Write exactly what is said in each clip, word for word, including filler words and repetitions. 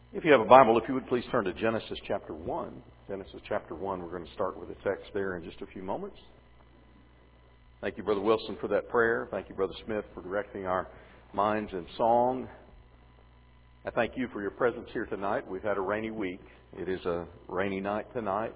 If you have a Bible, if you would please turn to Genesis chapter one. Genesis chapter one, we're going to start with a text there in just a few moments. Thank you, Brother Wilson, for that prayer. Thank you, Brother Smith, for directing our minds in song. I thank you for your presence here tonight. We've had a rainy week. It is a rainy night tonight,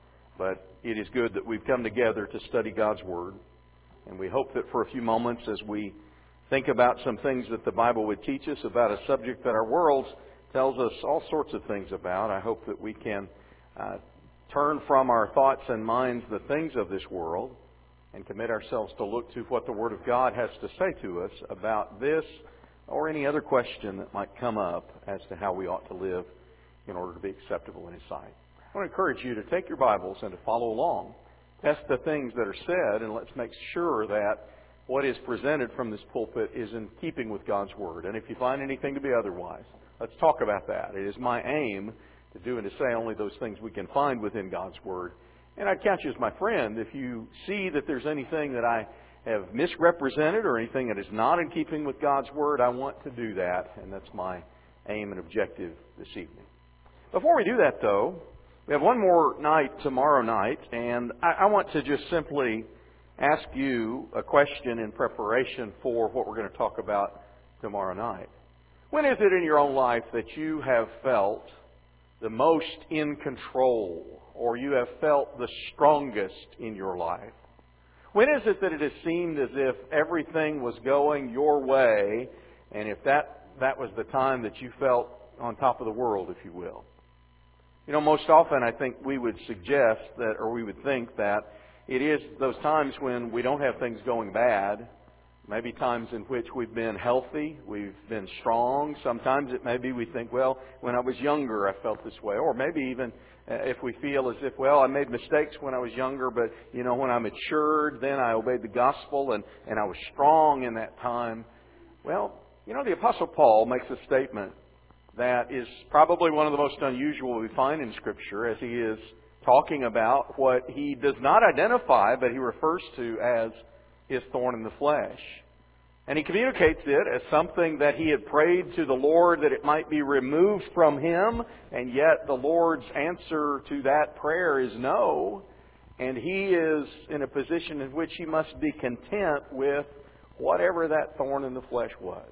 but it is good that we've come together to study God's Word. And we hope that for a few moments as we think about some things that the Bible would teach us about a subject that our world tells us all sorts of things about, I hope that we can uh, turn from our thoughts and minds the things of this world and commit ourselves to look to what the Word of God has to say to us about this or any other question that might come up as to how we ought to live in order to be acceptable in His sight. I want to encourage you to take your Bibles and to follow along. Test the things that are said, and let's make sure that what is presented from this pulpit is in keeping with God's Word. And if you find anything to be otherwise, let's talk about that. It is my aim to do and to say only those things we can find within God's Word. And I'd count you as my friend if you see that there's anything that I have misrepresented or anything that is not in keeping with God's Word. I want to do that, and that's my aim and objective this evening. Before we do that, though, we have one more night tomorrow night, and I, I want to just simply ask you a question in preparation for what we're going to talk about tomorrow night. When is it in your own life that you have felt the most in control, or you have felt the strongest in your life? When is it that it has seemed as if everything was going your way, and if that, that was the time that you felt on top of the world, if you will? You know, most often I think we would suggest that, or we would think that it is those times when we don't have things going bad. Maybe times in which we've been healthy, we've been strong. Sometimes it may be we think, well, when I was younger I felt this way. Or maybe even if we feel as if, well, I made mistakes when I was younger, but, you know, when I matured, then I obeyed the gospel and, and I was strong in that time. Well, you know, the Apostle Paul makes a statement that is probably one of the most unusual we find in Scripture as he is talking about what he does not identify, but he refers to as his thorn in the flesh. And he communicates it as something that he had prayed to the Lord that it might be removed from him, and yet the Lord's answer to that prayer is no. And he is in a position in which he must be content with whatever that thorn in the flesh was.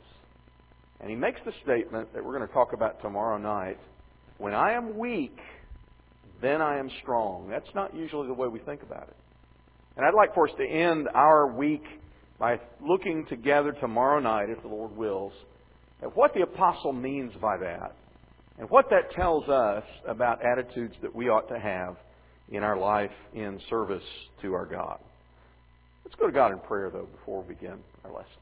And he makes the statement that we're going to talk about tomorrow night: when I am weak, then I am strong. That's not usually the way we think about it. And I'd like for us to end our week by looking together tomorrow night, if the Lord wills, at what the Apostle means by that and what that tells us about attitudes that we ought to have in our life in service to our God. Let's go to God in prayer, though, before we begin our lesson.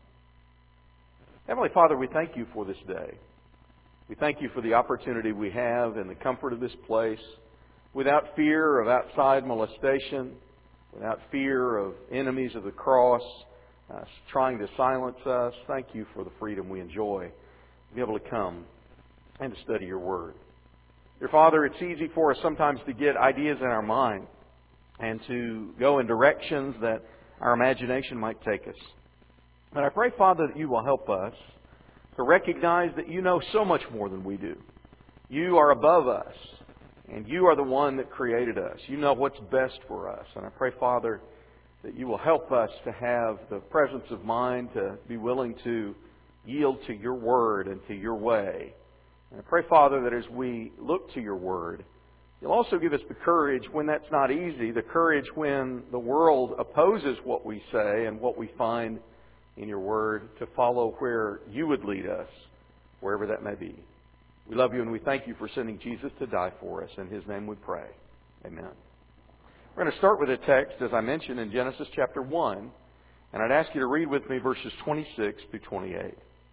Heavenly Father, we thank You for this day. We thank You for the opportunity we have in the comfort of this place, without fear of outside molestation, without fear of enemies of the cross uh, trying to silence us. Thank You for the freedom we enjoy to be able to come and to study Your Word. Dear Father, it's easy for us sometimes to get ideas in our mind and to go in directions that our imagination might take us. But I pray, Father, that You will help us to recognize that You know so much more than we do. You are above us. And You are the one that created us. You know what's best for us. And I pray, Father, that You will help us to have the presence of mind to be willing to yield to Your Word and to Your way. And I pray, Father, that as we look to Your Word, You'll also give us the courage when that's not easy, the courage when the world opposes what we say and what we find in Your Word, to follow where You would lead us, wherever that may be. We love You and we thank You for sending Jesus to die for us. In His name we pray. Amen. We're going to start with a text, as I mentioned, in Genesis chapter one. And I'd ask you to read with me verses twenty-six through twenty-eight.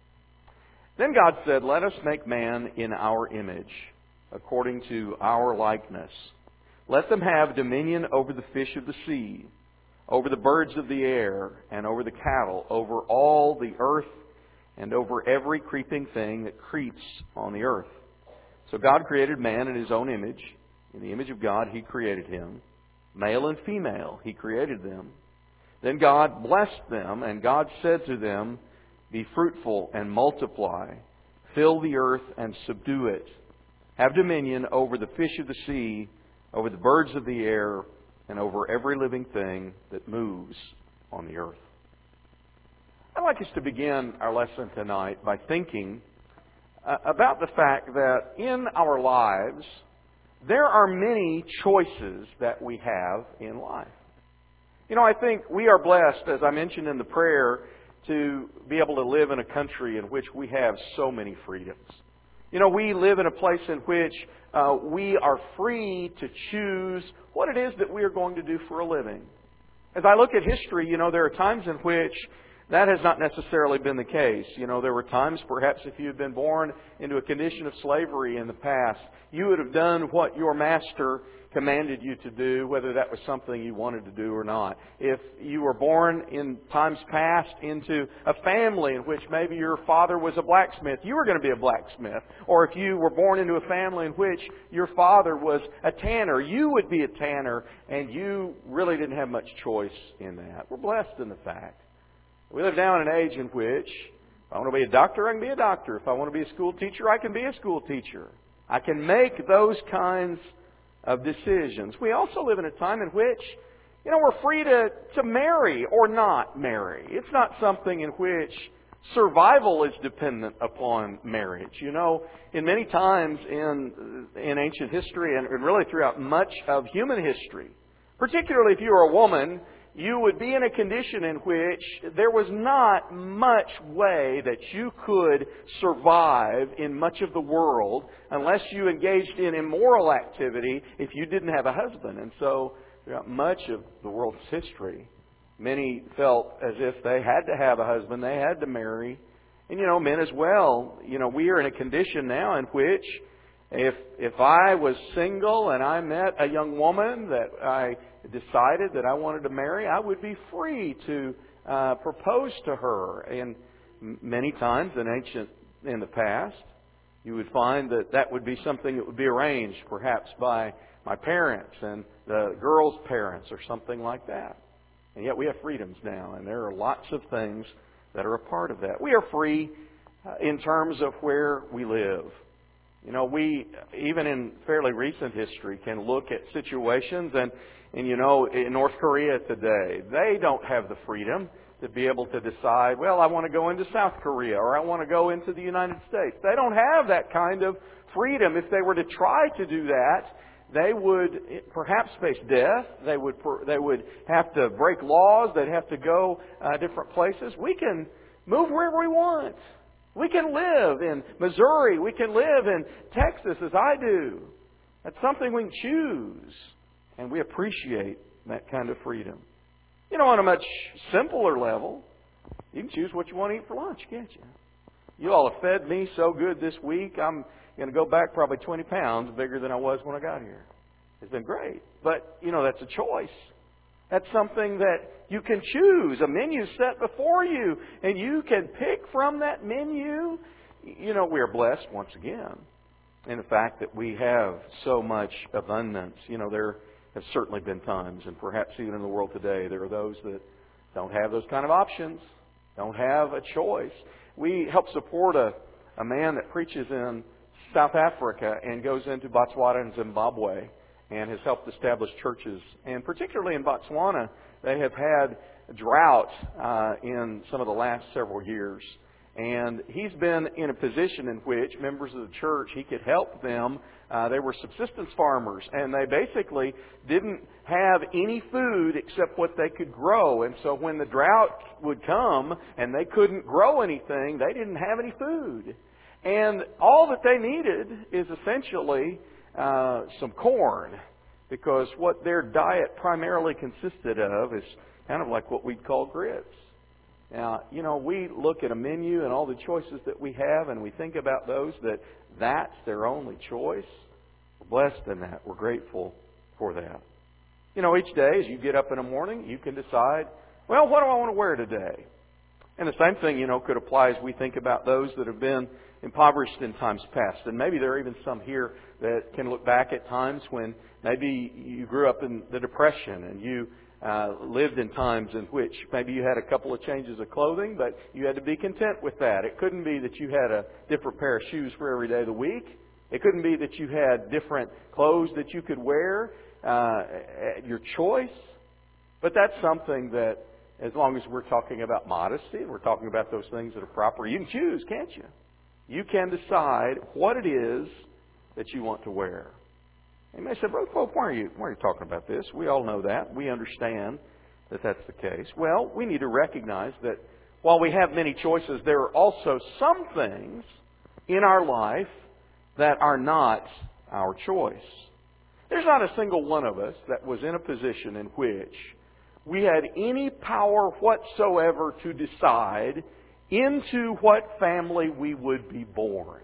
Then God said, "Let us make man in our image, according to our likeness. Let them have dominion over the fish of the sea, over the birds of the air, and over the cattle, over all the earth, and over every creeping thing that creeps on the earth." So God created man in His own image. In the image of God He created him. Male and female He created them. Then God blessed them, and God said to them, "Be fruitful and multiply. Fill the earth and subdue it. have dominion over the fish of the sea, over the birds of the air, and over every living thing that moves on the earth. I'd like us to begin our lesson tonight by thinking uh, about the fact that in our lives, there are many choices that we have in life. You know, I think we are blessed, as I mentioned in the prayer, to be able to live in a country in which we have so many freedoms. You know, we live in a place in which uh, we are free to choose what it is that we are going to do for a living. As I look at history, you know, there are times in which that has not necessarily been the case. You know, there were times, perhaps if you had been born into a condition of slavery in the past, you would have done what your master commanded you to do, whether that was something you wanted to do or not. If you were born in times past into a family in which maybe your father was a blacksmith, you were going to be a blacksmith. Or if you were born into a family in which your father was a tanner, you would be a tanner, and you really didn't have much choice in that. We're blessed in the fact. We live now in an age in which if I want to be a doctor, I can be a doctor. If I want to be a school teacher, I can be a school teacher. I can make those kinds of decisions. We also live in a time in which, you know, we're free to, to marry or not marry. It's not something in which survival is dependent upon marriage. You know, in many times in in ancient history and really throughout much of human history, particularly if you were a woman, you would be in a condition in which there was not much way that you could survive in much of the world unless you engaged in immoral activity if you didn't have a husband. And so, throughout much of the world's history, many felt as if they had to have a husband, they had to marry. And, you know, men as well, you know, we are in a condition now in which if if I was single and I met a young woman that I decided that I wanted to marry, I would be free to uh, propose to her. And many times in ancient, in the past, you would find that that would be something that would be arranged perhaps by my parents and the girl's parents or something like that. And yet we have freedoms now, and there are lots of things that are a part of that. We are free uh, in terms of where we live. You know, we, even in fairly recent history, can look at situations and And you know, in North Korea today, they don't have the freedom to be able to decide, well, I want to go into South Korea or I want to go into the United States. They don't have that kind of freedom. If they were to try to do that, they would perhaps face death. They would they would have to break laws. They'd have to go uh, different places. We can move wherever we want. We can live in Missouri. We can live in Texas as I do. That's something we can choose. And we appreciate that kind of freedom. You know, on a much simpler level, you can choose what you want to eat for lunch, can't you? You all have fed me so good this week, I'm going to go back probably twenty pounds bigger than I was when I got here. It's been great. But, you know, that's a choice. That's something that you can choose. A menu set before you, and you can pick from that menu. You know, we are blessed once again in the fact that we have so much abundance. You know, there have certainly been times, and perhaps even in the world today, there are those that don't have those kind of options, don't have a choice. We help support a, a man that preaches in South Africa and goes into Botswana and Zimbabwe and has helped establish churches. And particularly in Botswana, they have had drought uh, in some of the last several years. And he's been in a position in which members of the church, he could help them. Uh, they were subsistence farmers, and they basically didn't have any food except what they could grow. And so when the drought would come and they couldn't grow anything, they didn't have any food. And all that they needed is essentially uh, some corn, because what their diet primarily consisted of is kind of like what we'd call grits. Now, you know, we look at a menu and all the choices that we have, and we think about those that that's their only choice. We're blessed in that. We're grateful for that. You know, each day as you get up in the morning, you can decide, well, what do I want to wear today? And the same thing, you know, could apply as we think about those that have been impoverished in times past. And maybe there are even some here that can look back at times when maybe you grew up in the Depression and you Uh, lived in times in which maybe you had a couple of changes of clothing, but you had to be content with that. It couldn't be that you had a different pair of shoes for every day of the week. It couldn't be that you had different clothes that you could wear uh, at your choice. But that's something that, as long as we're talking about modesty, we're talking about those things that are proper, you can choose, can't you? You can decide what it is that you want to wear. You may say, Brother Pope, why are you, why are you talking about this? We all know that. We understand that that's the case. Well, we need to recognize that while we have many choices, there are also some things in our life that are not our choice. There's not a single one of us that was in a position in which we had any power whatsoever to decide into what family we would be born.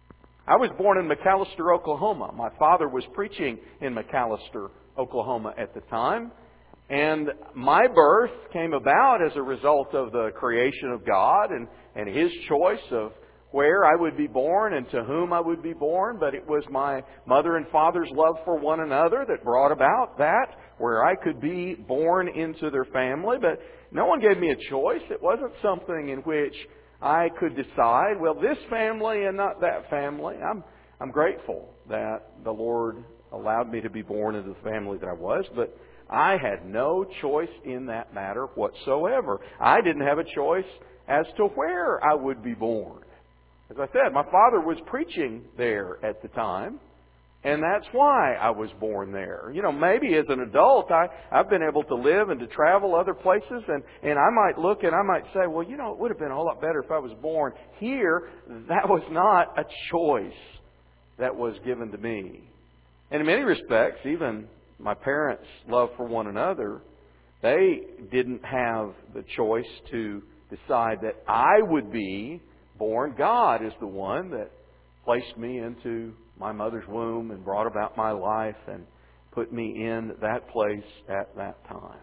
I was born in McAlester, Oklahoma. My father was preaching in McAlester, Oklahoma at the time. And my birth came about as a result of the creation of God and, and His choice of where I would be born and to whom I would be born. But it was my mother and father's love for one another that brought about that, where I could be born into their family. But no one gave me a choice. It wasn't something in which I could decide, well, this family and not that family. I'm I'm grateful that the Lord allowed me to be born into the family that I was, but I had no choice in that matter whatsoever. I didn't have a choice as to where I would be born. As I said, my father was preaching there at the time, and that's why I was born there. You know, maybe as an adult, I, I've been able to live and to travel other places, and, and I might look and I might say, well, you know, it would have been a whole lot better if I was born here. That was not a choice that was given to me. And in many respects, even my parents' love for one another, they didn't have the choice to decide that I would be born. God is the one that placed me into my mother's womb and brought about my life and put me in that place at that time.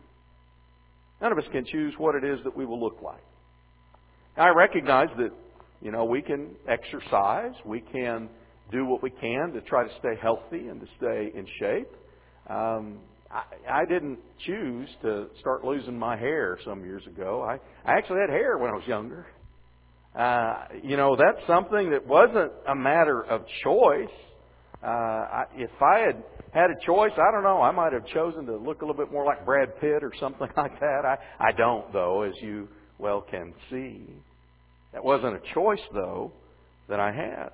None of us can choose what it is that we will look like. I recognize that, you know, we can exercise, we can do what we can to try to stay healthy and to stay in shape. Um, I, I didn't choose to start losing my hair some years ago. I, I actually had hair when I was younger. Uh, you know, that's something that wasn't a matter of choice. Uh, I, if I had had a choice, I don't know, I might have chosen to look a little bit more like Brad Pitt or something like that. I, I don't, though, as you well can see. That wasn't a choice, though, that I had.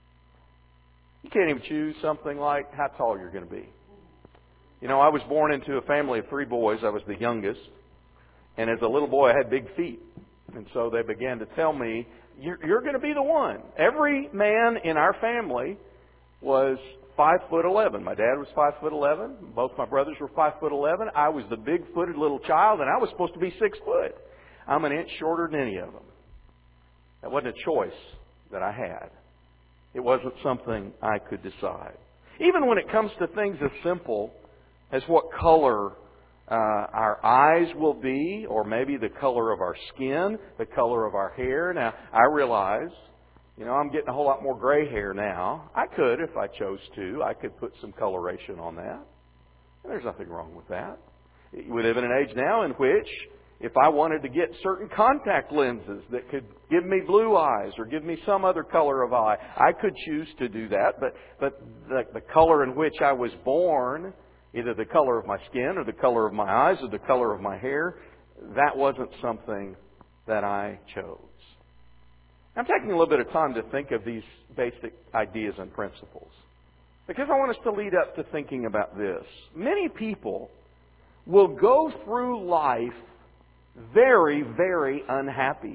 You can't even choose something like how tall you're going to be. You know, I was born into a family of three boys. I was the youngest. And as a little boy, I had big feet. And so they began to tell me, you're, you're going to be the one. Every man in our family was five foot eleven. My dad was five foot eleven. Both my brothers were five foot eleven. I was the big-footed little child, and I was supposed to be six foot. I'm an inch shorter than any of them. That wasn't a choice that I had. It wasn't something I could decide. Even when it comes to things as simple as what color uh, our eyes will be, or maybe the color of our skin, the color of our hair. Now, I realize, you know, I'm getting a whole lot more gray hair now. I could, if I chose to, I could put some coloration on that. And there's nothing wrong with that. We live in an age now in which, if I wanted to get certain contact lenses that could give me blue eyes or give me some other color of eye, I could choose to do that. But but the, the color in which I was born, either the color of my skin or the color of my eyes or the color of my hair, that wasn't something that I chose. I'm taking a little bit of time to think of these basic ideas and principles, because I want us to lead up to thinking about this. Many people will go through life very, very unhappy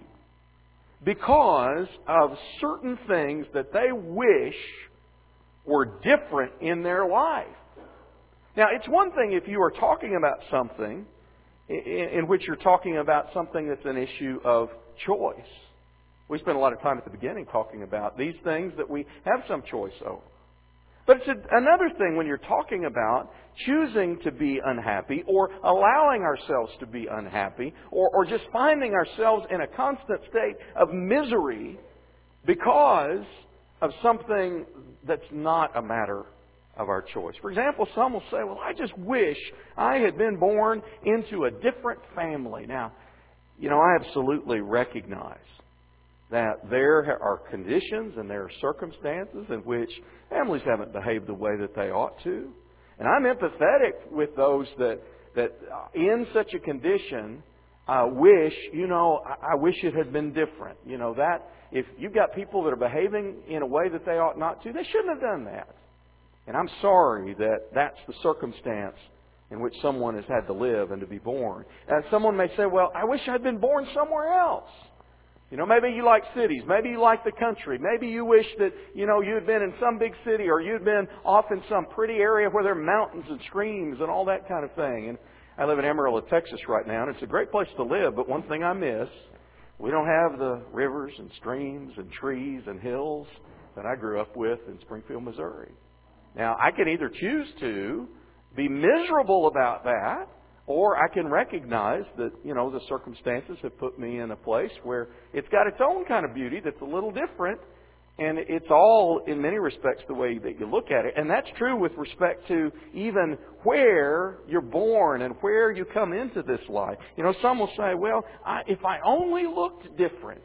because of certain things that they wish were different in their life. Now, it's one thing if you are talking about something in which you're talking about something that's an issue of choice. We spent a lot of time at the beginning talking about these things that we have some choice over. But it's a, another thing when you're talking about choosing to be unhappy or allowing ourselves to be unhappy or, or just finding ourselves in a constant state of misery because of something that's not a matter of our choice. For example, some will say, well, I just wish I had been born into a different family. Now, you know, I absolutely recognize that there are conditions and there are circumstances in which families haven't behaved the way that they ought to. And I'm empathetic with those that, that in such a condition uh, wish, you know, I, I wish it had been different. You know, that if you've got people that are behaving in a way that they ought not to, they shouldn't have done that. And I'm sorry that that's the circumstance in which someone has had to live and to be born. And someone may say, well, I wish I'd been born somewhere else. You know, maybe you like cities. Maybe you like the country. Maybe you wish that, you know, you'd been in some big city or you'd been off in some pretty area where there are mountains and streams and all that kind of thing. And I live in Amarillo, Texas right now, and it's a great place to live. But one thing I miss, we don't have the rivers and streams and trees and hills that I grew up with in Springfield, Missouri. Now, I can either choose to be miserable about that, or I can recognize that, you know, the circumstances have put me in a place where it's got its own kind of beauty that's a little different. And it's all, in many respects, the way that you look at it. And that's true with respect to even where you're born and where you come into this life. You know, some will say, well, I, if I only looked different.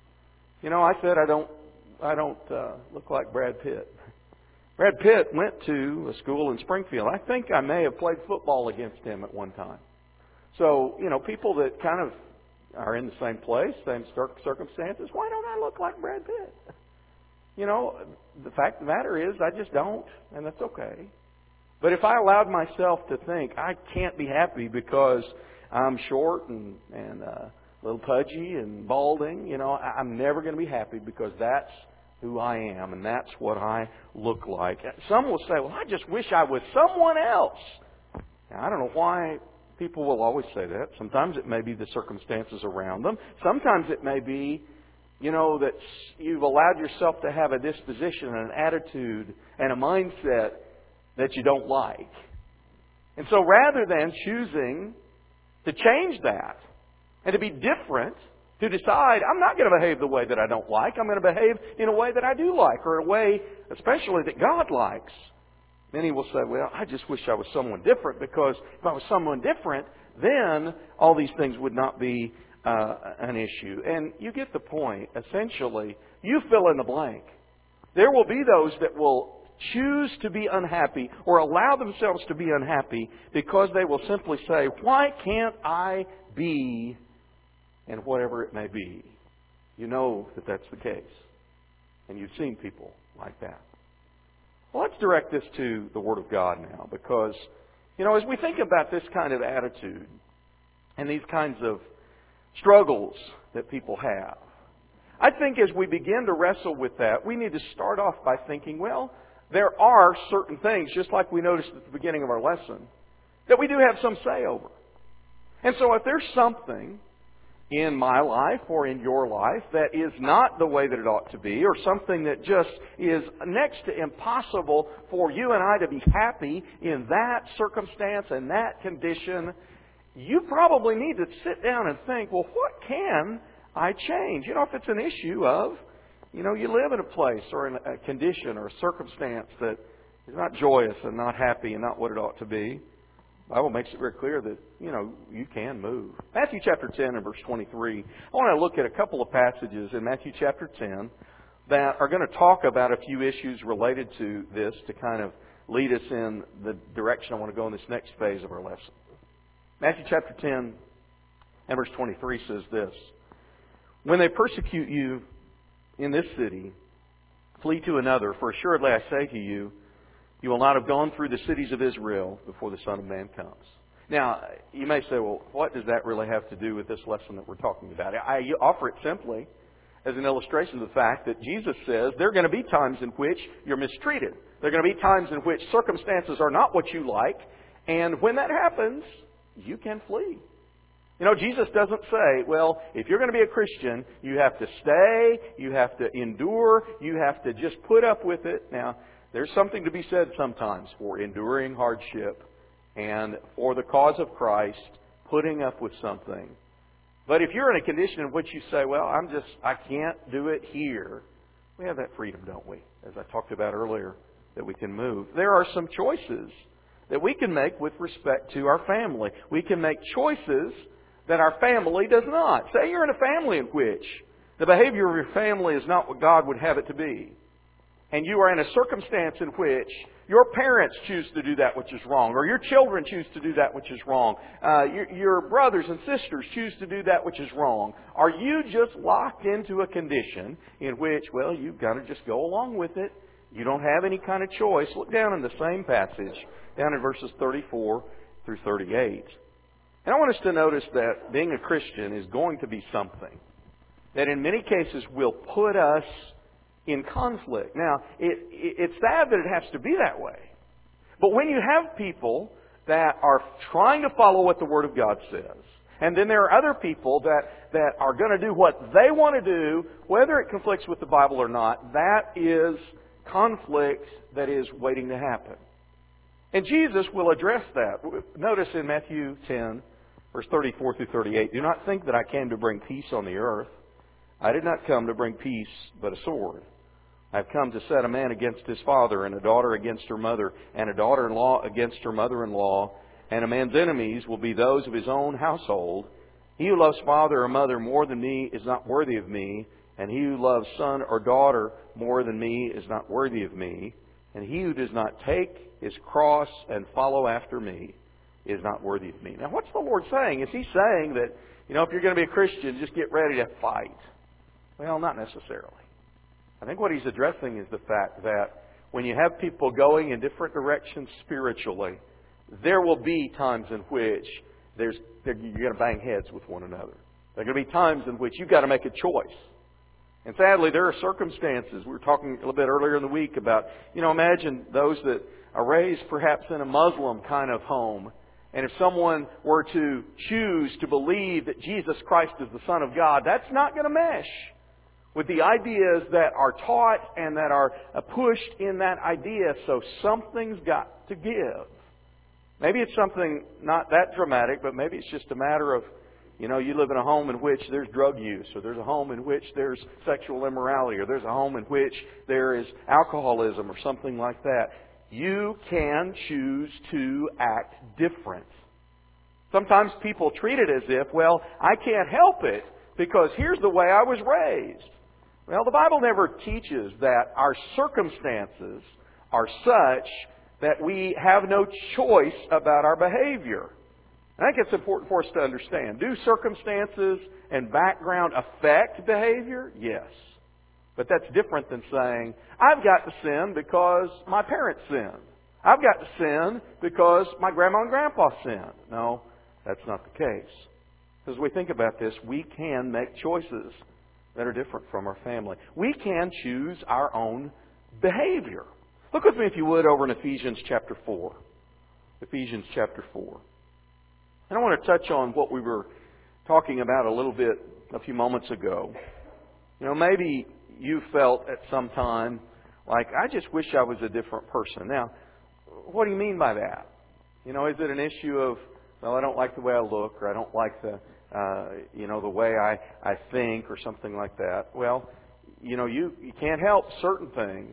You know, I said I don't, I don't uh, look like Brad Pitt. Brad Pitt went to a school in Springfield. I think I may have played football against him at one time. So, you know, people that kind of are in the same place, same circumstances, why don't I look like Brad Pitt? You know, the fact of the matter is I just don't, and that's okay. But if I allowed myself to think I can't be happy because I'm short and, and uh, a little pudgy and balding, you know, I'm never going to be happy because that's who I am, and that's what I look like. Some will say, well, I just wish I was someone else. Now, I don't know why people will always say that. Sometimes it may be the circumstances around them. Sometimes it may be, you know, that you've allowed yourself to have a disposition and an attitude and a mindset that you don't like. And so rather than choosing to change that and to be different, to decide, I'm not going to behave the way that I don't like. I'm going to behave in a way that I do like, or a way especially that God likes. Many will say, well, I just wish I was someone different, because if I was someone different, then all these things would not be uh, an issue. And you get the point. Essentially, you fill in the blank. There will be those that will choose to be unhappy or allow themselves to be unhappy because they will simply say, why can't I be, and whatever it may be. You know that that's the case. And you've seen people like that. Well, let's direct this to the Word of God now, because, you know, as we think about this kind of attitude and these kinds of struggles that people have, I think as we begin to wrestle with that, we need to start off by thinking, well, there are certain things, just like we noticed at the beginning of our lesson, that we do have some say over. And so if there's something in my life or in your life that is not the way that it ought to be, or something that just is next to impossible for you and I to be happy in that circumstance and that condition, you probably need to sit down and think, well, what can I change? You know, if it's an issue of, you know, you live in a place or in a condition or a circumstance that is not joyous and not happy and not what it ought to be, the Bible makes it very clear that, you know, you can move. Matthew chapter ten and verse twenty-three. I want to look at a couple of passages in Matthew chapter ten that are going to talk about a few issues related to this to kind of lead us in the direction I want to go in this next phase of our lesson. Matthew chapter ten and verse twenty-three says this: when they persecute you in this city, flee to another, for assuredly I say to you, you will not have gone through the cities of Israel before the Son of Man comes. Now, you may say, well, what does that really have to do with this lesson that we're talking about? I offer it simply as an illustration of the fact that Jesus says there are going to be times in which you're mistreated. There are going to be times in which circumstances are not what you like. And when that happens, you can flee. You know, Jesus doesn't say, well, if you're going to be a Christian, you have to stay, you have to endure, you have to just put up with it. Now, there's something to be said sometimes for enduring hardship and for the cause of Christ, putting up with something. But if you're in a condition in which you say, well, I'm just, I can't do it here, we have that freedom, don't we? As I talked about earlier, that we can move. There are some choices that we can make with respect to our family. We can make choices that our family does not. Say you're in a family in which The behavior of your family is not what God would have it to be. And you are in a circumstance in which your parents choose to do that which is wrong, or your children choose to do that which is wrong, uh, your, your brothers and sisters choose to do that which is wrong, are you just locked into a condition in which, well, you've got to just go along with it? You don't have any kind of choice. Look down in the same passage, down in verses thirty-four through thirty-eight. And I want us to notice that being a Christian is going to be something that in many cases will put us in conflict. Now, it, it, it's sad that it has to be that way. But when you have people that are trying to follow what the Word of God says, and then there are other people that, that are going to do what they want to do, whether it conflicts with the Bible or not, that is conflict that is waiting to happen. And Jesus will address that. Notice in Matthew ten, verse thirty-four through thirty-eight, "Do not think that I came to bring peace on the earth. I did not come to bring peace, but a sword. I have come to set a man against his father, and a daughter against her mother, and a daughter-in-law against her mother-in-law. And a man's enemies will be those of his own household. He who loves father or mother more than me is not worthy of me, and he who loves son or daughter more than me is not worthy of me. And he who does not take his cross and follow after me is not worthy of me." Now, what's the Lord saying? Is He saying that, you know, if you're going to be a Christian, just get ready to fight? Well, not necessarily. I think what He's addressing is the fact that when you have people going in different directions spiritually, there will be times in which there's you're going to bang heads with one another. There are going to be times in which you've got to make a choice. And sadly, there are circumstances. We were talking a little bit earlier in the week about, you know, imagine those that are raised perhaps in a Muslim kind of home. And if someone were to choose to believe that Jesus Christ is the Son of God, that's not going to mesh with the ideas that are taught and that are pushed in that idea. So something's got to give. Maybe it's something not that dramatic, but maybe it's just a matter of, you know, you live in a home in which there's drug use, or there's a home in which there's sexual immorality, or there's a home in which there is alcoholism or something like that. You can choose to act different. Sometimes people treat it as if, well, I can't help it because here's the way I was raised. Well, the Bible never teaches that our circumstances are such that we have no choice about our behavior. I think it's important for us to understand. Do circumstances and background affect behavior? Yes. But that's different than saying, I've got to sin because my parents sinned. I've got to sin because my grandma and grandpa sinned. No, that's not the case. As we think about this, we can make choices that are different from our family. We can choose our own behavior. Look with me, if you would, over in Ephesians chapter four. Ephesians chapter four. And I want to touch on what we were talking about a little bit a few moments ago. You know, maybe you felt at some time like, I just wish I was a different person. Now, what do you mean by that? You know, is it an issue of, well, I don't like the way I look, or I don't like the, uh, you know, the way I, I think, or something like that? Well, you know, you, you can't help certain things.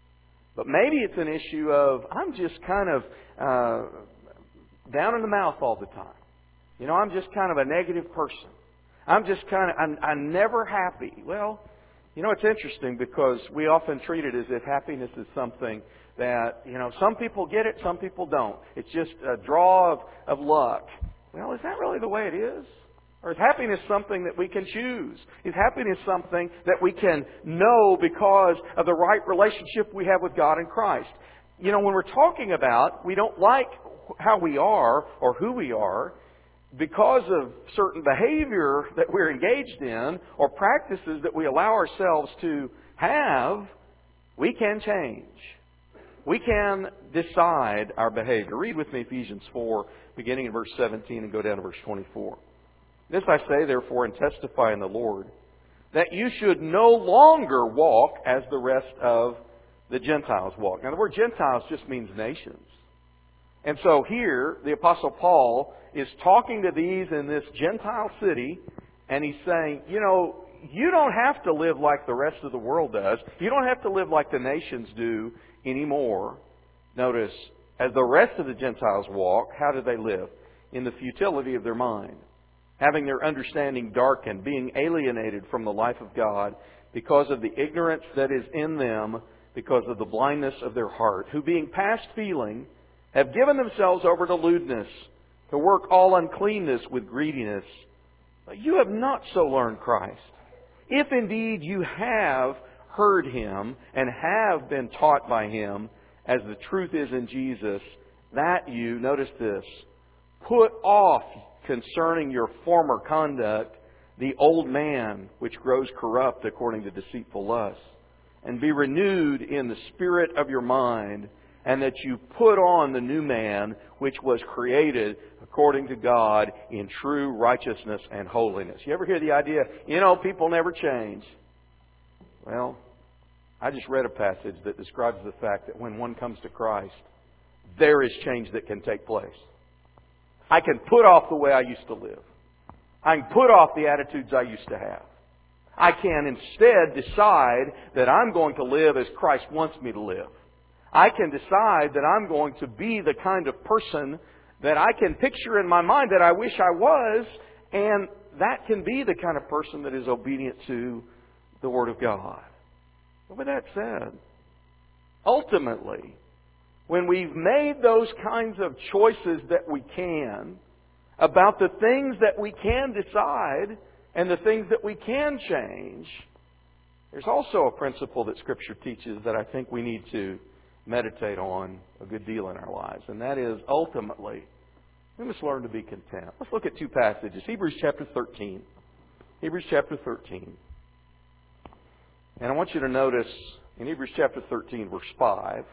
But maybe it's an issue of, I'm just kind of uh, down in the mouth all the time. You know, I'm just kind of a negative person. I'm just kind of, I'm, I'm never happy. Well, you know, it's interesting because we often treat it as if happiness is something that, you know, some people get it, some people don't. It's just a draw of, of luck. Well, is that really the way it is? Or is happiness something that we can choose? Is happiness something that we can know because of the right relationship we have with God and Christ? You know, when we're talking about we don't like how we are or who we are because of certain behavior that we're engaged in or practices that we allow ourselves to have, we can change. We can decide our behavior. Read with me Ephesians four, beginning in verse seventeen and go down to verse twenty-four. This I say, therefore, and testify in the Lord, that you should no longer walk as the rest of the Gentiles walk. Now, the word Gentiles just means nations. And so here, the Apostle Paul is talking to these in this Gentile city, and he's saying, you know, you don't have to live like the rest of the world does. You don't have to live like the nations do anymore. Notice, as the rest of the Gentiles walk, how do they live? In the futility of their mind. having their understanding darkened, being alienated from the life of God because of the ignorance that is in them, because of the blindness of their heart, who being past feeling have given themselves over to lewdness, to work all uncleanness with greediness. But you have not so learned Christ. If indeed you have heard Him and have been taught by Him, as the truth is in Jesus, that you, notice this, put off concerning your former conduct the old man which grows corrupt according to deceitful lusts, and be renewed in the spirit of your mind, and that you put on the new man which was created according to God in true righteousness and holiness. You ever hear the idea, you know, people never change? Well, I just read a passage that describes the fact that when one comes to Christ, there is change that can take place. I can put off the way I used to live. I can put off the attitudes I used to have. I can instead decide that I'm going to live as Christ wants me to live. I can decide that I'm going to be the kind of person that I can picture in my mind that I wish I was, and that can be the kind of person that is obedient to the Word of God. But with that said, ultimately, when we've made those kinds of choices that we can about the things that we can decide and the things that we can change, there's also a principle that Scripture teaches that I think we need to meditate on a good deal in our lives. And that is, ultimately, we must learn to be content. Let's look at two passages. Hebrews chapter thirteen. Hebrews chapter thirteen. And I want you to notice in Hebrews chapter thirteen, verse five,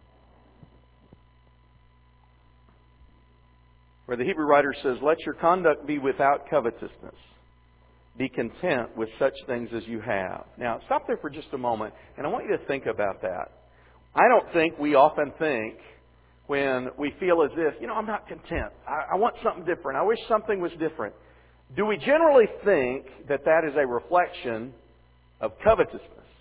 where the Hebrew writer says, "Let your conduct be without covetousness. Be content with such things as you have." Now, stop there for just a moment, and I want you to think about that. I don't think we often think when we feel as if, you know, I'm not content. I, I want something different. I wish something was different. Do we generally think that that is a reflection of covetousness?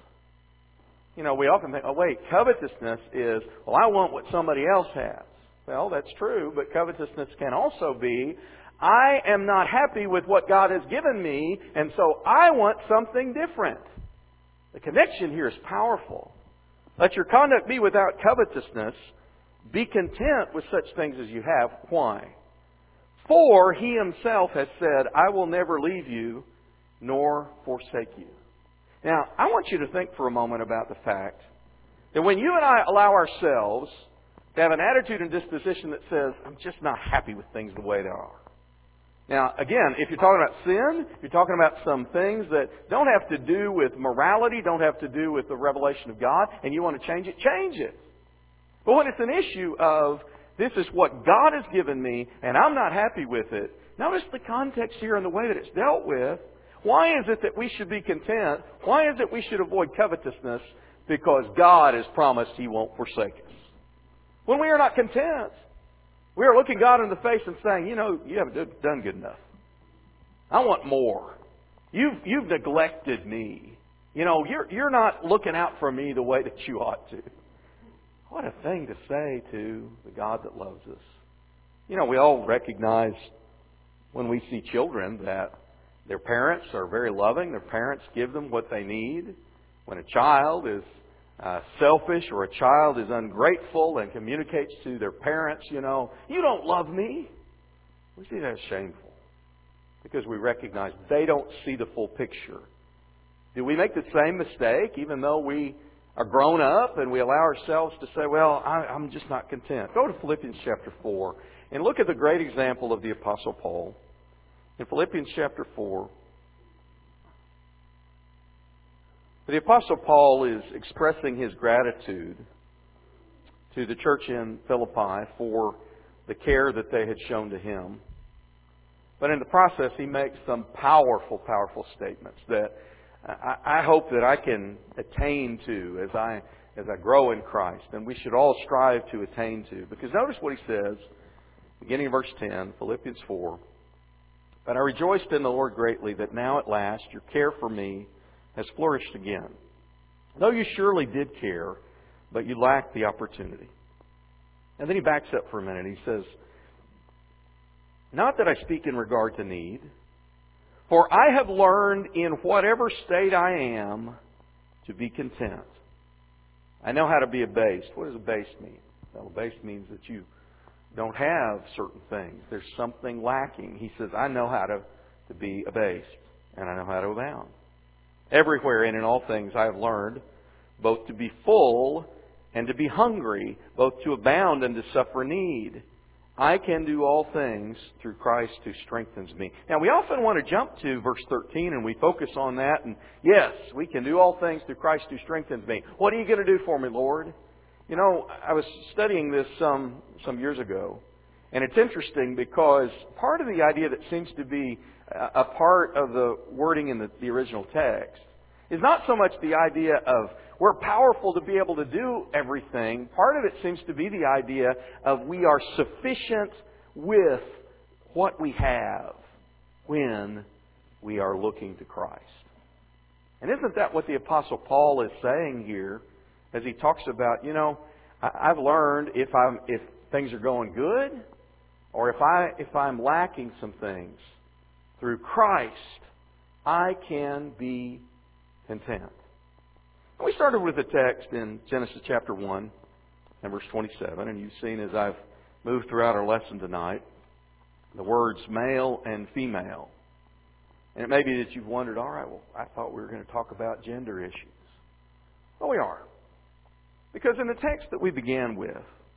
You know, we often think, oh, wait, covetousness is, well, I want what somebody else has. Well, that's true, but covetousness can also be, I am not happy with what God has given me, and so I want something different. The connection here is powerful. Let your conduct be without covetousness. Be content with such things as you have. Why? For He Himself has said, I will never leave you nor forsake you. Now, I want you to think for a moment about the fact that when you and I allow ourselves to have an attitude and disposition that says, I'm just not happy with things the way they are. Now, again, if you're talking about sin, you're talking about some things that don't have to do with morality, don't have to do with the revelation of God, and you want to change it, change it. But when it's an issue of, this is what God has given me, and I'm not happy with it, notice the context here and the way that it's dealt with. Why is it that we should be content? Why is it we should avoid covetousness? Because God has promised He won't forsake us. When we are not content, we are looking God in the face and saying, you know, you haven't done good enough. I want more. You've, you've neglected me. You know, you're, you're not looking out for me the way that you ought to. What a thing to say to the God that loves us. You know, we all recognize when we see children that their parents are very loving. Their parents give them what they need. When a child is Uh, selfish or a child is ungrateful and communicates to their parents, you know, you don't love me. We see that as shameful because we recognize they don't see the full picture. Do we make the same mistake even though we are grown up and we allow ourselves to say, well, I, I'm just not content? Go to Philippians chapter four and look at the great example of the Apostle Paul. In Philippians chapter four, the Apostle Paul is expressing his gratitude to the church in Philippi for the care that they had shown to him. But in the process, he makes some powerful, powerful statements that I, I hope that I can attain to as I, as I grow in Christ. And we should all strive to attain to. Because notice what he says, beginning of verse ten, Philippians four. But I rejoiced in the Lord greatly that now at last your care for me has flourished again. Though you surely did care, but you lacked the opportunity. And then he backs up for a minute. He says, not that I speak in regard to need, For I have learned in whatever state I am to be content. I know how to be abased. What does abased mean? Well, abased means that you don't have certain things. There's something lacking. He says, I know how to, to be abased, and I know how to abound. Everywhere and in all things I have learned both to be full and to be hungry, both to abound and to suffer need. I can do all things through Christ who strengthens me. Now, we often want to jump to verse thirteen and we focus on that. And yes, we can do all things through Christ who strengthens me. What are you going to do for me, Lord? You know, I was studying this some, some years ago. And it's interesting because part of the idea that seems to be a part of the wording in the, the original text is not so much the idea of we're powerful to be able to do everything. Part of it seems to be the idea of we are sufficient with what we have when we are looking to Christ. And isn't that what the Apostle Paul is saying here as he talks about, you know, I've learned if I'm if things are going good or if I if I'm lacking some things, through Christ I can be content. We started with a text in Genesis chapter one and verse twenty-seven, and you've seen as I've moved throughout our lesson tonight the words male and female. And it may be that you've wondered, all right, well, I thought we were going to talk about gender issues. Well, we are. Because in the text that we began with,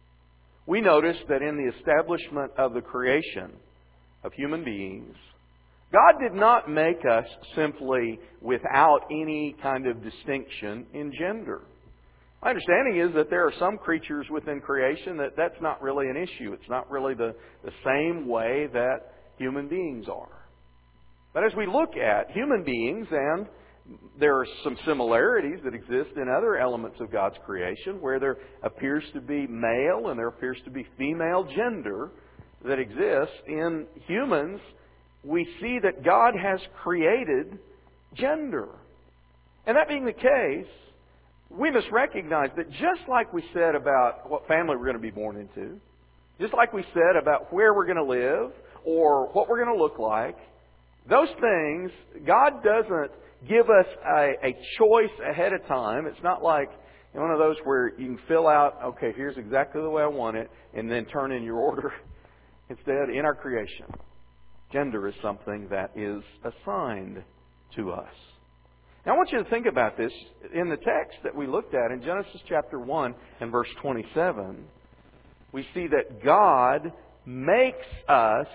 we noticed that in the establishment of the creation of human beings, God did not make us simply without any kind of distinction in gender. My understanding is that there are some creatures within creation that that's not really an issue. It's not really the, the same way that human beings are. But as we look at human beings, and there are some similarities that exist in other elements of God's creation where there appears to be male and there appears to be female gender that exists in humans, we see that God has created gender. And that being the case, we must recognize that just like we said about what family we're going to be born into, just like we said about where we're going to live or what we're going to look like, those things, God doesn't give us a, a choice ahead of time. It's not like one of those where you can fill out, okay, here's exactly the way I want it, and then turn in your order. Instead, in our creation, gender is something that is assigned to us. Now, I want you to think about this. In the text that we looked at in Genesis chapter one and verse twenty-seven, we see that God makes us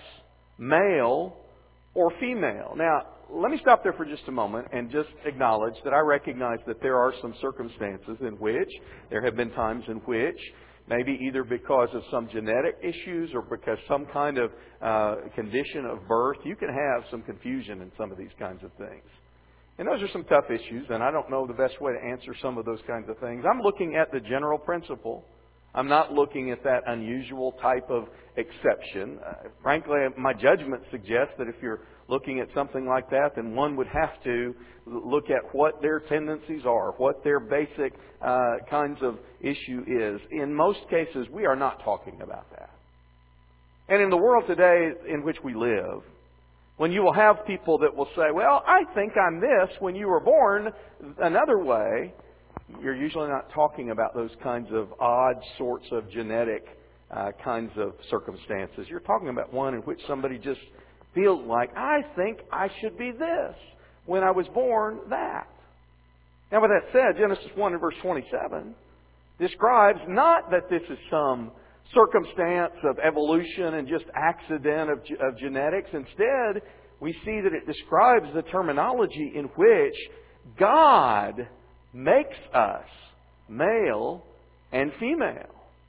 male or female. Now, let me stop there for just a moment and just acknowledge that I recognize that there are some circumstances in which, there have been times in which, maybe either because of some genetic issues or because some kind of uh, condition of birth, you can have some confusion in some of these kinds of things. And those are some tough issues, and I don't know the best way to answer some of those kinds of things. I'm looking at the general principle. I'm not looking at that unusual type of exception. Uh, frankly, my judgment suggests that if you're looking at something like that, then one would have to look at what their tendencies are, what their basic uh, kinds of issue is. In most cases, we are not talking about that. And in the world today in which we live, when you will have people that will say, well, I think I'm this when you were born another way, you're usually not talking about those kinds of odd sorts of genetic uh, kinds of circumstances. You're talking about one in which somebody just feels like, I think I should be this when I was born that. Now, with that said, Genesis one and verse twenty-seven describes not that this is some circumstance of evolution and just accident of, of genetics. Instead, we see that it describes the terminology in which God makes us male and female.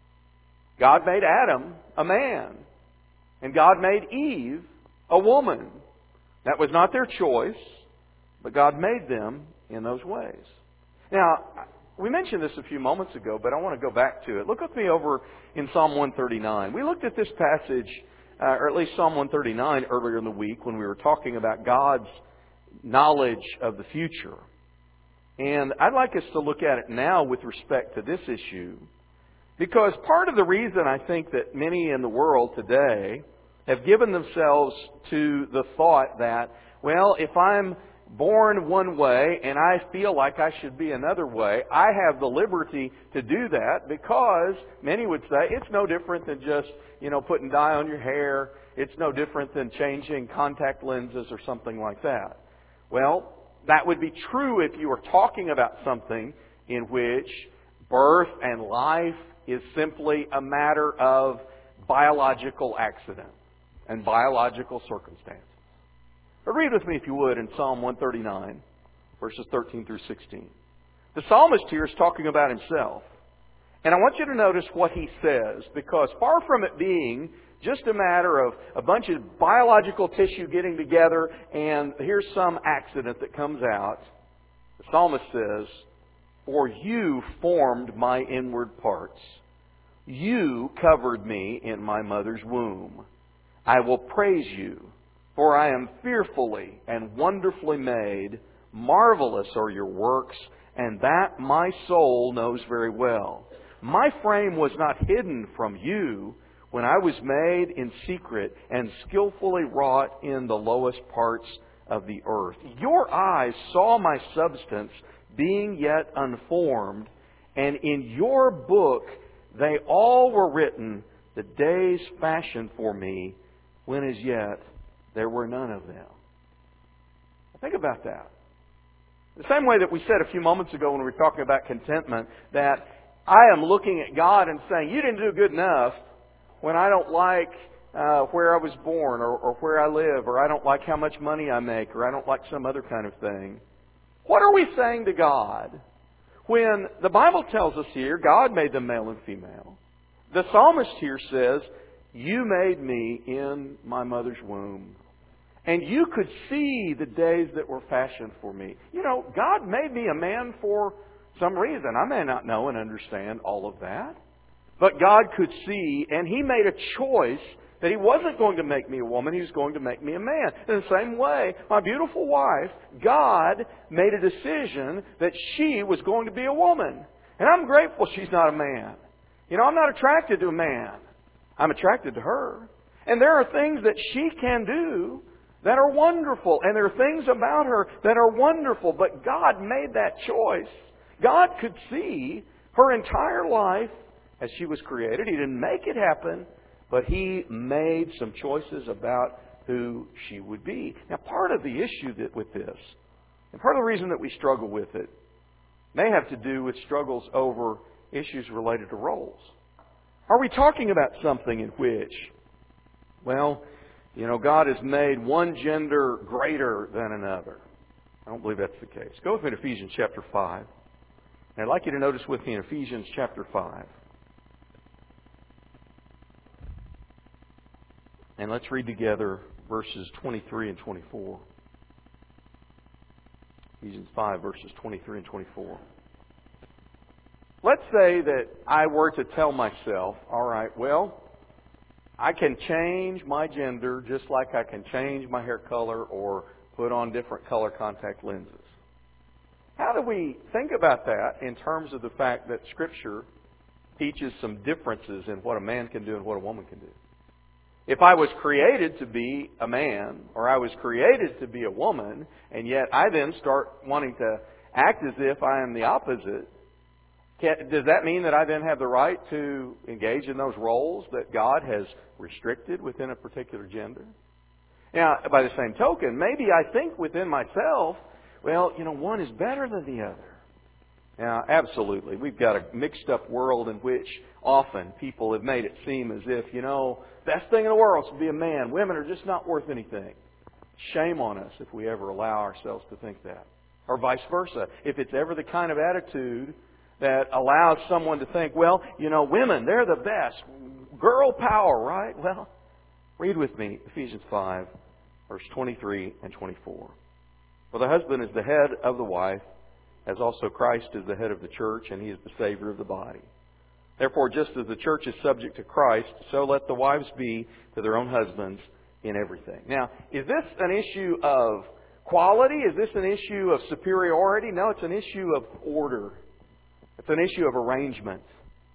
God made Adam a man, and God made Eve a woman. That was not their choice, but God made them in those ways. Now, we mentioned this a few moments ago, but I want to go back to it. Look with me over in Psalm one thirty-nine. We looked at this passage, uh, or at least Psalm one thirty-nine, earlier in the week when we were talking about God's knowledge of the future. And I'd like us to look at it now with respect to this issue, because part of the reason I think that many in the world today have given themselves to the thought that, well, if I'm born one way and I feel like I should be another way, I have the liberty to do that because many would say it's no different than just, you know, putting dye on your hair. It's no different than changing contact lenses or something like that. Well, that would be true if you were talking about something in which birth and life is simply a matter of biological accident and biological circumstances. But read with me, if you would, in Psalm one thirty-nine, verses thirteen through sixteen. The psalmist here is talking about himself. And I want you to notice what he says, because far from it being just a matter of a bunch of biological tissue getting together and here's some accident that comes out, the psalmist says, "For you formed my inward parts. You covered me in my mother's womb. I will praise you, for I am fearfully and wonderfully made. Marvelous are your works, and that my soul knows very well. My frame was not hidden from you when I was made in secret and skillfully wrought in the lowest parts of the earth. Your eyes saw my substance being yet unformed, and in your book they all were written, the days fashioned for me, when as yet there were none of them." Think about that. The same way that we said a few moments ago when we were talking about contentment, that I am looking at God and saying, you didn't do good enough when I don't like uh, where I was born or, or where I live, or I don't like how much money I make, or I don't like some other kind of thing. What are we saying to God? When the Bible tells us here, God made them male and female. The psalmist here says, you made me in my mother's womb. And you could see the days that were fashioned for me. You know, God made me a man for some reason. I may not know and understand all of that. But God could see, and He made a choice that He wasn't going to make me a woman, He was going to make me a man. In the same way, my beautiful wife, God made a decision that she was going to be a woman. And I'm grateful she's not a man. You know, I'm not attracted to a man. I'm attracted to her. And there are things that she can do that are wonderful. And there are things about her that are wonderful. But God made that choice. God could see her entire life as she was created. He didn't make it happen, but He made some choices about who she would be. Now, part of the issue that with this, and part of the reason that we struggle with it, may have to do with struggles over issues related to roles. Are we talking about something in which, well, you know, God has made one gender greater than another? I don't believe that's the case. Go with me to Ephesians chapter five. And I'd like you to notice with me in Ephesians chapter five. And let's read together verses twenty-three and twenty-four. Ephesians five, verses twenty-three and twenty-four. Let's say that I were to tell myself, all right, well, I can change my gender just like I can change my hair color or put on different color contact lenses. How do we think about that in terms of the fact that Scripture teaches some differences in what a man can do and what a woman can do? If I was created to be a man, or I was created to be a woman, and yet I then start wanting to act as if I am the opposite, can, does that mean that I then have the right to engage in those roles that God has restricted within a particular gender? Now, by the same token, maybe I think within myself, well, you know, one is better than the other. Now, absolutely. We've got a mixed up world in which often people have made it seem as if, you know, best thing in the world is to be a man. Women are just not worth anything. Shame on us if we ever allow ourselves to think that. Or vice versa. If it's ever the kind of attitude that allows someone to think, well, you know, women, they're the best. Girl power, right? Well, read with me Ephesians five, verse twenty-three and twenty-four. For the husband is the head of the wife, as also Christ is the head of the church, and He is the Savior of the body. Therefore, just as the church is subject to Christ, so let the wives be to their own husbands in everything. Now, is this an issue of quality? Is this an issue of superiority? No, it's an issue of order. It's an issue of arrangement.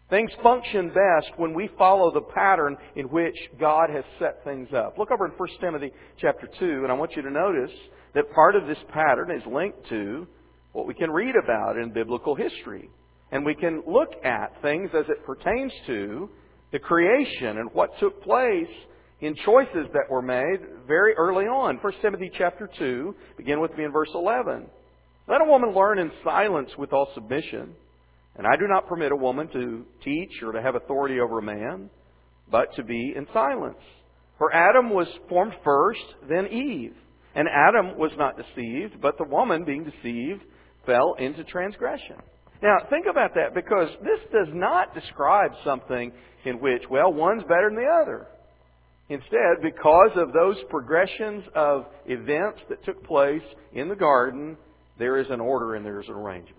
Things function best when we follow the pattern in which God has set things up. Look over in First Timothy chapter two, and I want you to notice that part of this pattern is linked to what we can read about in biblical history. And we can look at things as it pertains to the creation and what took place in choices that were made very early on. First Timothy chapter two, begin with me in verse eleven. Let a woman learn in silence with all submission. And I do not permit a woman to teach or to have authority over a man, but to be in silence. For Adam was formed first, then Eve. And Adam was not deceived, but the woman, being deceived, fell into transgression. Now, think about that, because this does not describe something in which, well, one's better than the other. Instead, because of those progressions of events that took place in the garden, there is an order and there is an arrangement.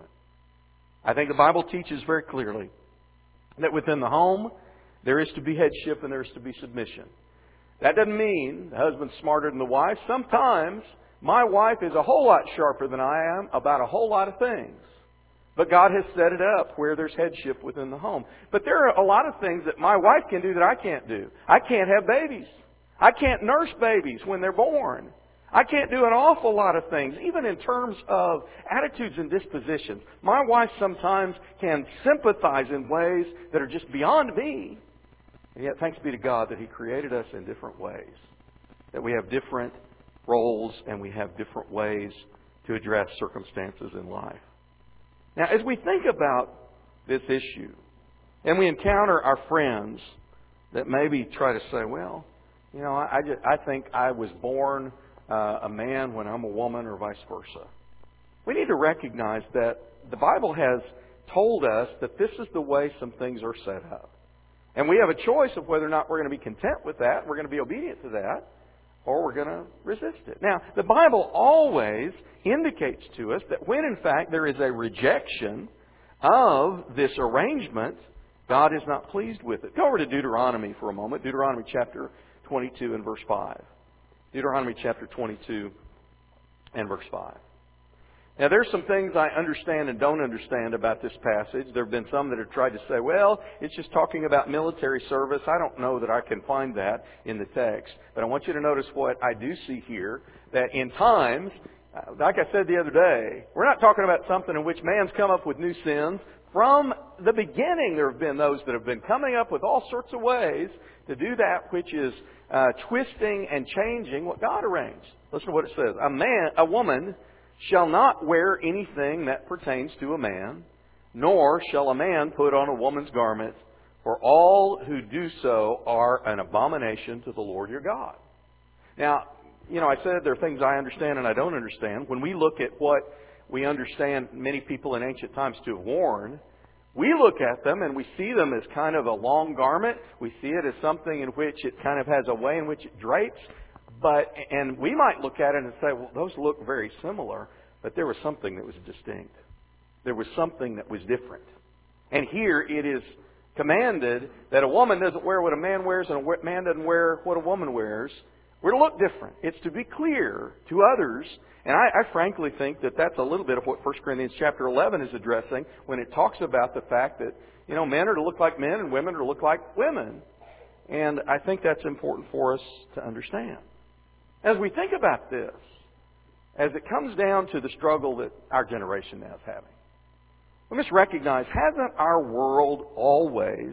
I think the Bible teaches very clearly that within the home, there is to be headship and there is to be submission. That doesn't mean the husband's smarter than the wife. Sometimes my wife is a whole lot sharper than I am about a whole lot of things. But God has set it up where there's headship within the home. But there are a lot of things that my wife can do that I can't do. I can't have babies. I can't nurse babies when they're born. I can't do an awful lot of things, even in terms of attitudes and dispositions. My wife sometimes can sympathize in ways that are just beyond me. And yet, thanks be to God that He created us in different ways. That we have different roles and we have different ways to address circumstances in life. Now, as we think about this issue, and we encounter our friends that maybe try to say, well, you know, I, just, I think I was born uh, a man when I'm a woman, or vice versa. We need to recognize that the Bible has told us that this is the way some things are set up. And we have a choice of whether or not we're going to be content with that, we're going to be obedient to that, or we're going to resist it. Now, the Bible always indicates to us that when in fact there is a rejection of this arrangement, God is not pleased with it. Go over to Deuteronomy for a moment. Deuteronomy chapter twenty-two and verse five. Deuteronomy chapter twenty-two and verse five. Now, there's some things I understand and don't understand about this passage. There have been some that have tried to say, well, it's just talking about military service. I don't know that I can find that in the text. But I want you to notice what I do see here, that in times, like I said the other day, we're not talking about something in which man's come up with new sins. From the beginning, there have been those that have been coming up with all sorts of ways to do that which is uh, twisting and changing what God arranged. Listen to what it says. A man, a woman shall not wear anything that pertains to a man, nor shall a man put on a woman's garment, for all who do so are an abomination to the Lord your God. Now, you know, I said there are things I understand and I don't understand. When we look at what we understand many people in ancient times to have worn, we look at them and we see them as kind of a long garment. We see it as something in which it kind of has a way in which it drapes. But, and we might look at it and say, well, those look very similar, but there was something that was distinct. There was something that was different. And here it is commanded that a woman doesn't wear what a man wears and a man doesn't wear what a woman wears. We're to look different. It's to be clear to others. And I, I frankly think that that's a little bit of what First Corinthians chapter eleven is addressing when it talks about the fact that, you know, men are to look like men and women are to look like women. And I think that's important for us to understand. As we think about this, as it comes down to the struggle that our generation now is having, we must recognize, hasn't our world always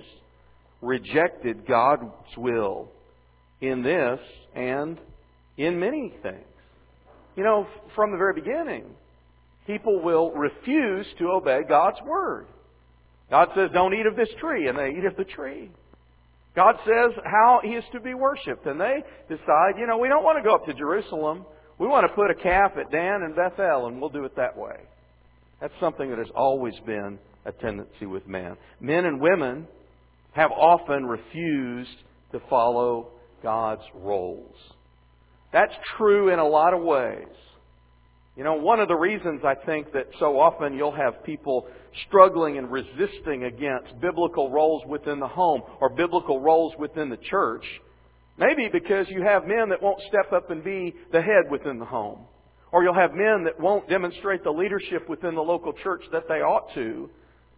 rejected God's will in this and in many things? You know, from the very beginning, people will refuse to obey God's Word. God says, don't eat of this tree, and they eat of the tree. God says how He is to be worshipped, and they decide, you know, we don't want to go up to Jerusalem. We want to put a calf at Dan and Bethel, and we'll do it that way. That's something that has always been a tendency with men. Men and women have often refused to follow God's roles. That's true in a lot of ways. You know, one of the reasons I think that so often you'll have people struggling and resisting against biblical roles within the home or biblical roles within the church, maybe because you have men that won't step up and be the head within the home. Or you'll have men that won't demonstrate the leadership within the local church that they ought to.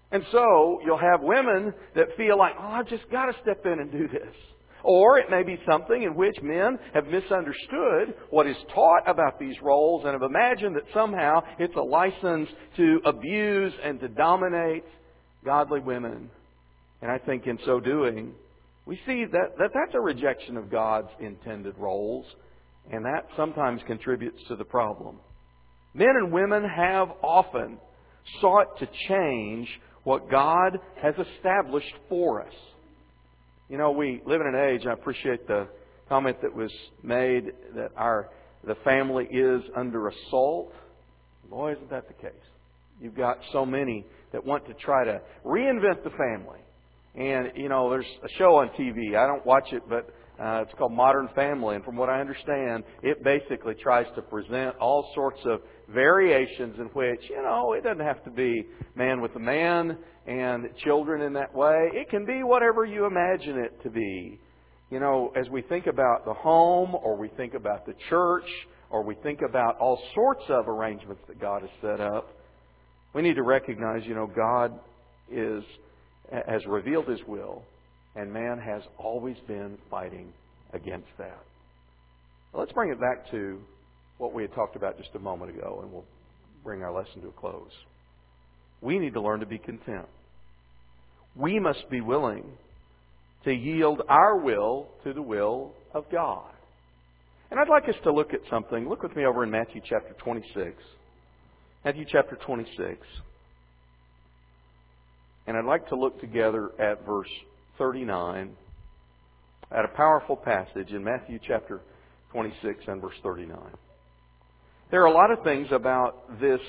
And so you'll have women that feel like, oh, I've just got to step in and do this. Or it may be something in which men have misunderstood what is taught about these roles and have imagined that somehow it's a license to abuse and to dominate godly women. And I think in so doing, we see that, that that's a rejection of God's intended roles, and that sometimes contributes to the problem. Men and women have often sought to change what God has established for us. You know, we live in an age, I appreciate the comment that was made that our the family is under assault. Boy, isn't that the case. You've got so many that want to try to reinvent the family. And, you know, there's a show on T V. I don't watch it, but uh, it's called Modern Family. And from what I understand, it basically tries to present all sorts of variations in which, you know, it doesn't have to be man with a man and children in that way. It can be whatever you imagine it to be. You know, as we think about the home, or we think about the church, or we think about all sorts of arrangements that God has set up, we need to recognize, you know, God is has revealed His will, and man has always been fighting against that. Well, let's bring it back to what we had talked about just a moment ago, and we'll bring our lesson to a close. We need to learn to be content. We must be willing to yield our will to the will of God. And I'd like us to look at something. Look with me over in Matthew chapter twenty-six. Matthew chapter twenty-six. And I'd like to look together at verse thirty-nine, at a powerful passage in Matthew chapter twenty-six and verse thirty-nine. There are a lot of things about this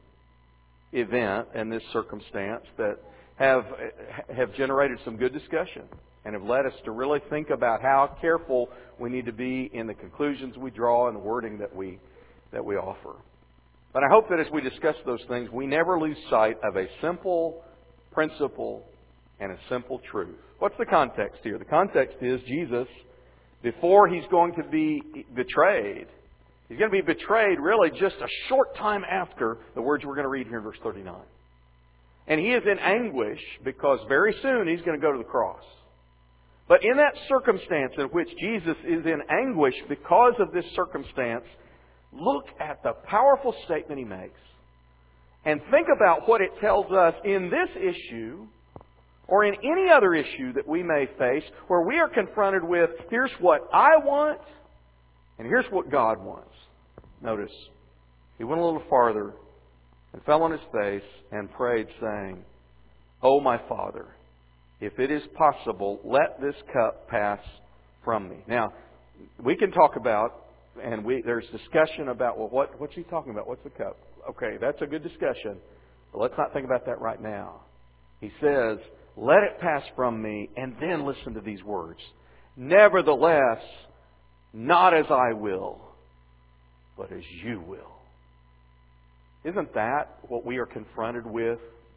event and this circumstance that have have generated some good discussion and have led us to really think about how careful we need to be in the conclusions we draw and the wording that we that we offer. But I hope that as we discuss those things, we never lose sight of a simple principle and a simple truth. What's the context here? The context is Jesus, before He's going to be betrayed, He's going to be betrayed really just a short time after the words we're going to read here in verse thirty-nine. And He is in anguish because very soon He's going to go to the cross. But in that circumstance in which Jesus is in anguish because of this circumstance, look at the powerful statement He makes. And think about what it tells us in this issue or in any other issue that we may face where we are confronted with, here's what I want and here's what God wants. Notice, He went a little farther and fell on His face and prayed, saying, "O my Father, if it is possible, let this cup pass from me." Now, we can talk about, and we there's discussion about, well, what, what's He talking about? What's the cup? Okay, that's a good discussion, but let's not think about that right now. He says, "Let it pass from me," and then listen to these words. "Nevertheless, not as I will, but as you will." Isn't that what we are confronted with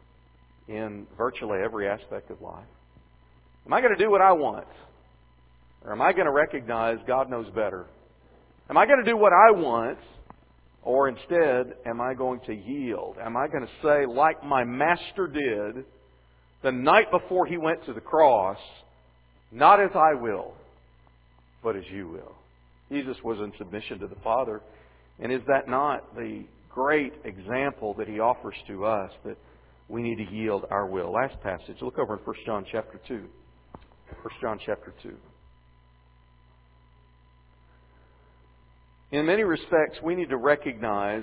in virtually every aspect of life? Am I going to do what I want? Or am I going to recognize God knows better? Am I going to do what I want? Or instead, am I going to yield? Am I going to say, like my Master did the night before He went to the cross, "Not as I will, but as you will"? Jesus was in submission to the Father. And is that not the great example that He offers to us, that we need to yield our will? Last passage. Look over in First John chapter two. First John chapter two. In many respects, we need to recognize,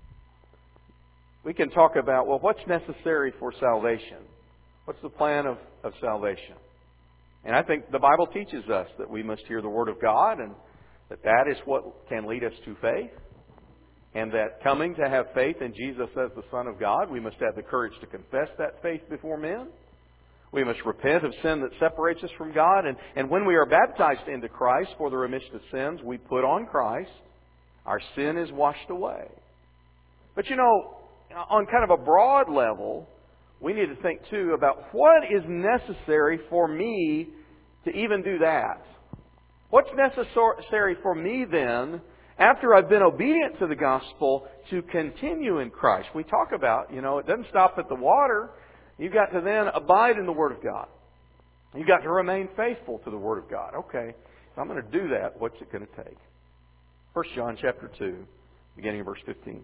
we can talk about, well, what's necessary for salvation? What's the plan of, of salvation? And I think the Bible teaches us that we must hear the Word of God, and that that is what can lead us to faith. And that coming to have faith in Jesus as the Son of God, we must have the courage to confess that faith before men. We must repent of sin that separates us from God. And, and when we are baptized into Christ for the remission of sins, we put on Christ. Our sin is washed away. But you know, on kind of a broad level, we need to think too about what is necessary for me to even do that. What's necessary for me then, after I've been obedient to the gospel, to continue in Christ? We talk about, you know, it doesn't stop at the water. You've got to then abide in the Word of God. You've got to remain faithful to the Word of God. Okay, if I'm going to do that, what's it going to take? First John chapter two, beginning of verse fifteen.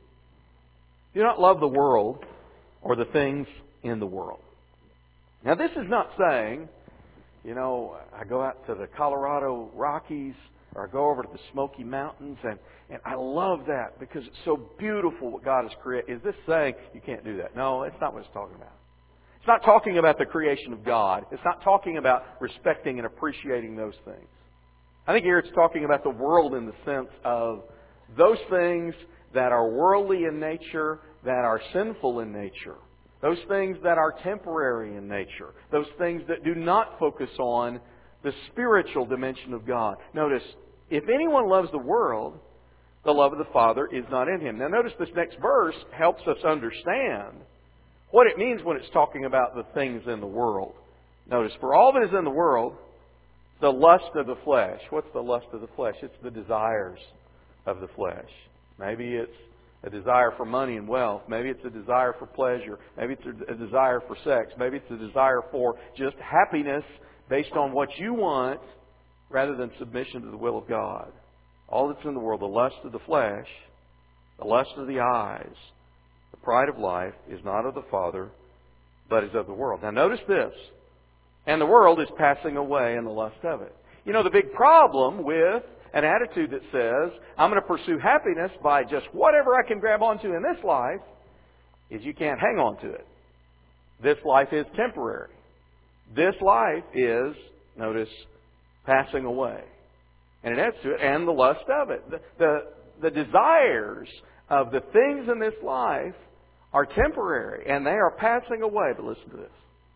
Do not love the world or the things in the world. Now this is not saying, you know, I go out to the Colorado Rockies or I go over to the Smoky Mountains and, and I love that because it's so beautiful what God has created. Is this saying you can't do that? No, it's not what it's talking about. It's not talking about the creation of God. It's not talking about respecting and appreciating those things. I think here it's talking about the world in the sense of those things that are worldly in nature, that are sinful in nature. Those things that are temporary in nature. Those things that do not focus on the spiritual dimension of God. Notice, if anyone loves the world, the love of the Father is not in him. Now notice this next verse helps us understand what it means when it's talking about the things in the world. Notice, for all that is in the world, the lust of the flesh. What's the lust of the flesh? It's the desires of the flesh. Maybe it's a desire for money and wealth. Maybe it's a desire for pleasure. Maybe it's a desire for sex. Maybe it's a desire for just happiness based on what you want rather than submission to the will of God. All that's in the world, the lust of the flesh, the lust of the eyes, the pride of life is not of the Father, but is of the world. Now notice this. And the world is passing away in the lust of it. You know, the big problem with an attitude that says, I'm going to pursue happiness by just whatever I can grab onto in this life, is you can't hang on to it. This life is temporary. This life is, notice, passing away. And it adds to it, and the lust of it. The, the, the desires of the things in this life are temporary, and they are passing away. But listen to this.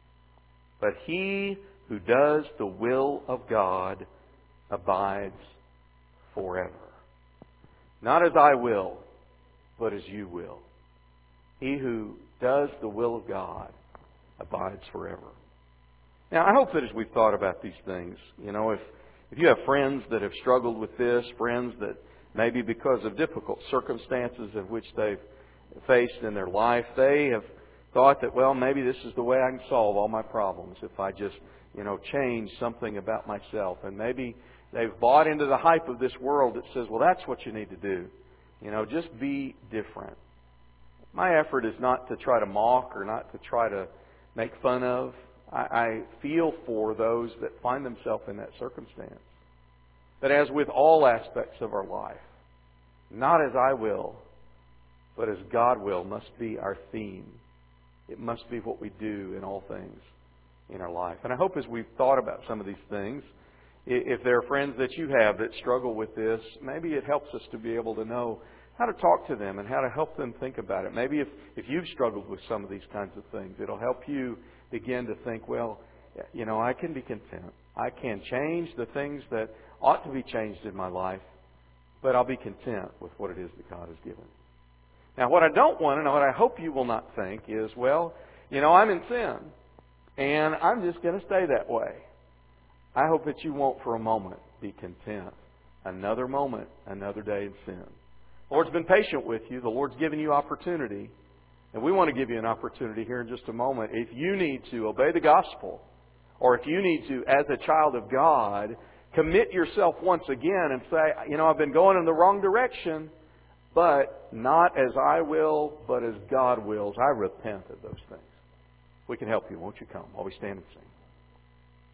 But he who does the will of God abides forever. Not as I will, but as you will. He who does the will of God abides forever. Now, I hope that as we've thought about these things, you know, if, if you have friends that have struggled with this, friends that maybe because of difficult circumstances in which they've faced in their life, they have thought that, well, maybe this is the way I can solve all my problems if I just, you know, change something about myself. And maybe they've bought into the hype of this world that says, well, that's what you need to do. You know, just be different. My effort is not to try to mock or not to try to make fun of. I, I feel for those that find themselves in that circumstance. But as with all aspects of our life, not as I will, but as God will must be our theme. It must be what we do in all things in our life. And I hope as we've thought about some of these things, if there are friends that you have that struggle with this, maybe it helps us to be able to know how to talk to them and how to help them think about it. Maybe if, if you've struggled with some of these kinds of things, it'll help you begin to think, well, you know, I can be content. I can change the things that ought to be changed in my life, but I'll be content with what it is that God has given. Now, what I don't want, and what I hope you will not think is, well, you know, I'm in sin, and I'm just going to stay that way. I hope that you won't for a moment be content. Another moment, another day in sin. The Lord's been patient with you. The Lord's given you opportunity. And we want to give you an opportunity here in just a moment. If you need to obey the gospel, or if you need to, as a child of God, commit yourself once again and say, you know, I've been going in the wrong direction, but not as I will, but as God wills. I repent of those things. We can help you. Won't you come while we stand and sing?